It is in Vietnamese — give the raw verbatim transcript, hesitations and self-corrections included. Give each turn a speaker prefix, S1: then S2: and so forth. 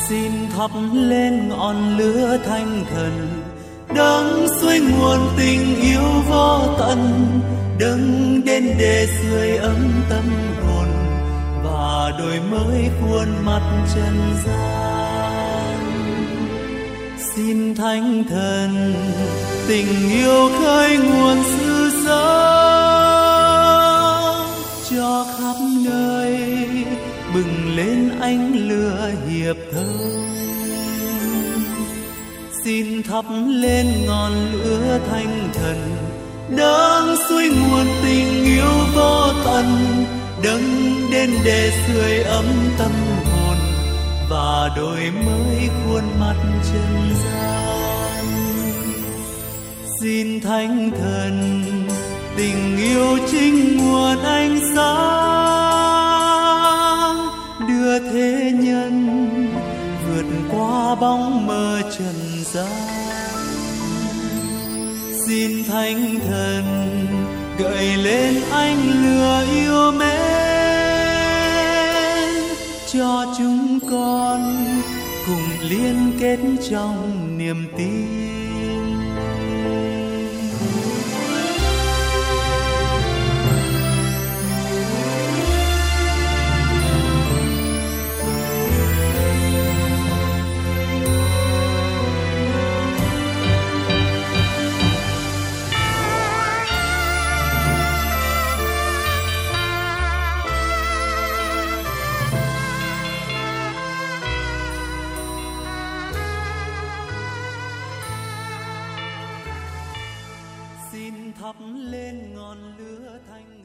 S1: Xin thắp lên ngọn lửa thanh thần, đấng suối nguồn tình yêu vô tận, đấng đến để sưởi ấm tâm hồn và đổi mới khuôn mặt trần gian. Xin thánh thần tình yêu khơi nguồn sự sống cho khắp nơi, bừng lên ánh lửa hiệp thông. Xin thắp lên ngọn lửa thanh thần, đấng suối nguồn tình yêu vô tận, đấng đến để sưởi ấm tâm hồn và đổi mới khuôn mặt trần gian. Xin thánh thần tình yêu chính nguồn ánh sáng, đưa thế nhân vượt qua bóng mơ trần gian. Xin thánh thần gợi lên ánh lửa yêu mến cho chúng con cùng liên kết trong niềm tin. Xin thắp lên ngọn lửa thanh